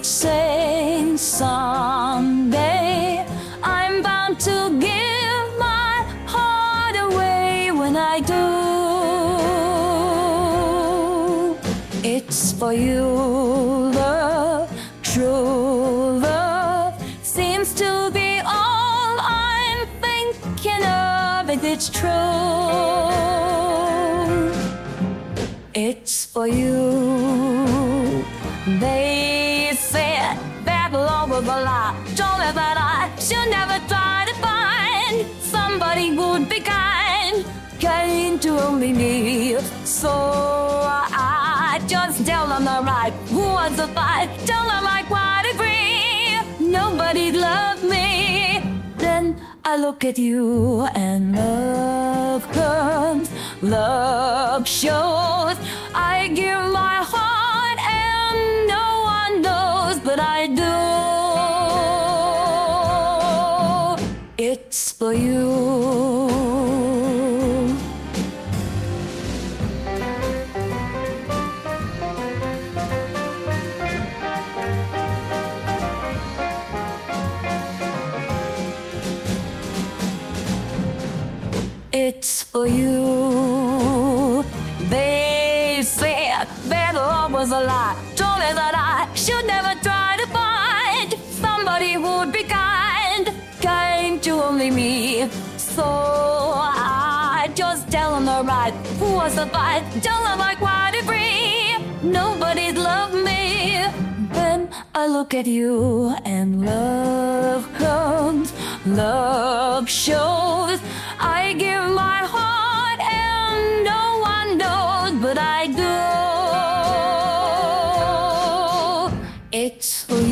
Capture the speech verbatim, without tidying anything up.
It's saying someday I'm bound to give my heart away. When I do, it's for you, love. True love seems to be all I'm thinking of. If it's true, it's for you. They said that love was a lie. Told me that I should never try to find somebody who'd be kind, kind to only me. So I just tell them the right who wants to fight. Tell them I quite agree. Nobody loved me. Then I look at you and love comes, love shows. I give my heart and no one knows, but I do. It's for you. It's for you. They said that love was a lie. Told me that I should never try to find somebody who'd be kind, kind to only me. So I just tell them the right who was the fight. Tell them I quite agree. Nobody'd love me. Then I look at you and love comes, love shows. I give my heart and no one knows, but I do. It's for you.